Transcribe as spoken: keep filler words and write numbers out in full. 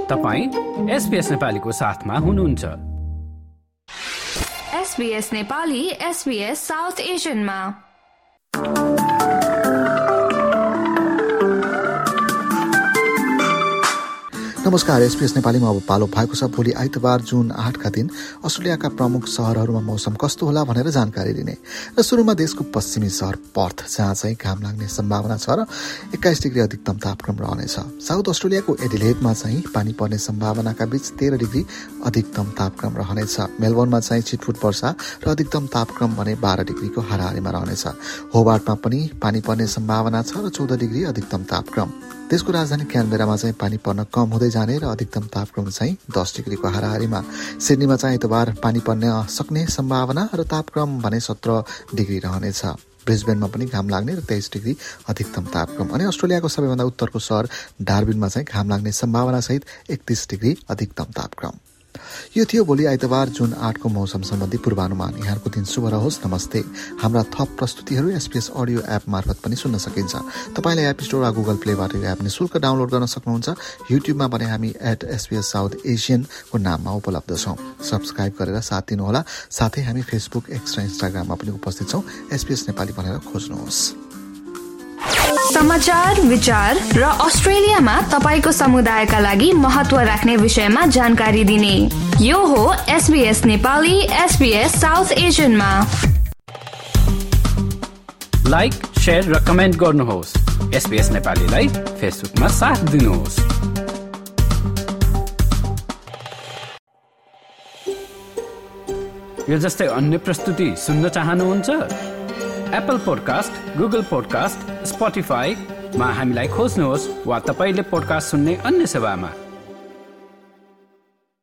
तपाईं एसबीएस नेपालीको साथमा हुनुहुन्छ। एसबीएस नेपाली एसबीएस साउथ एशियनमा। नमस्कार, एसबीएस नेपालीमा अब पालो भएको छ भोलि आइतबार जुन आठका दिन अस्ट्रेलियाका प्रमुख शहरहरूमा मौसम कस्तो होला भनेर जानकारी दिने। र सुरुमा देशको पश्चिमी शहर पर्थ, जहाँ चाहिँ घाम लाग्ने सम्भावना छ र एक्काइस डिग्री अधिकतम तापक्रम रहनेछ। साउथ अस्ट्रेलियाको एडिलेडमा चाहिँ पानी पर्ने सम्भावनाका बीच तेह्र डिग्री अधिकतम तापक्रम रहनेछ। मेलबर्नमा चाहिँ छिटफुट वर्षा र अधिकतम तापक्रम भने बाह्र डिग्रीको हाराहारीमा रहनेछ। होबार्टमा पनि पानी पर्ने सम्भावना छ र चौध डिग्री अधिकतम तापक्रम। देशको राजधानी क्यानबेरामा चाहिँ पानी पर्न कम हुँदै जाने र अधिकतम तापक्रम चाहिँ दस डिग्रीको हाराहारीमा। सिडनीमा चाहिँ आइतबार पानी पर्न सक्ने सम्भावना र तापक्रम भने सत्र डिग्री रहनेछ। ब्रिस्बेनमा पनि घाम लाग्ने र तेइस डिग्री अधिकतम तापक्रम। अनि अस्ट्रेलियाको सबैभन्दा उत्तरको सहर डार्बिनमा चाहिँ घाम लाग्ने सम्भावना सहित एकतीस डिग्री अधिकतम तापक्रम। यो थियो भोलि आइतबार जुन आठको मौसम सम्बन्धी पूर्वानुमान। यहाँको दिन शुभ रहोस्। नमस्ते। हाम्रा थप प्रस्तुतिहरू एसपीएस अडियो एप मार्फत पनि सुन्न सकिन्छ। तपाईँले एप स्टोर वा गुगल प्लेबाट यो एप निशुल्क डाउनलोड गर्न सक्नुहुन्छ। युट्युबमा पनि हामी एट एसपीएस साउथ एसियनको नाममा उपलब्ध छौँ। सब्सक्राइब गरेर साथ दिनुहोला। साथै हामी फेसबुक, एक्स र इन्स्टाग्राममा पनि उपस्थित छौँ। एसपीएस नेपाली भनेर खोज्नुहोस्। समाचार, विचार र अस्ट्रेलियामा तपाईको समुदायका लागि महत्व राख्ने विषयमा जानकारी दिने यो हो एसबीएस नेपाली एसबीएस साउथ एशियनमा। लाइक, शेयर र कमेन्ट गर्नुहोस्। एसबीएस नेपालीलाई फेसबुकमा साथ दिनुहोस्। यो जस्तै अन्य प्रस्तुति सुन्न चाहनुहुन्छ? एप्पल पोडकास्ट, गुगल पोडकास्ट, स्पोटिफाईमा हामीलाई खोज्नुहोस् वा तपाईले पोडकास्ट सुन्ने अन्य सेवामा।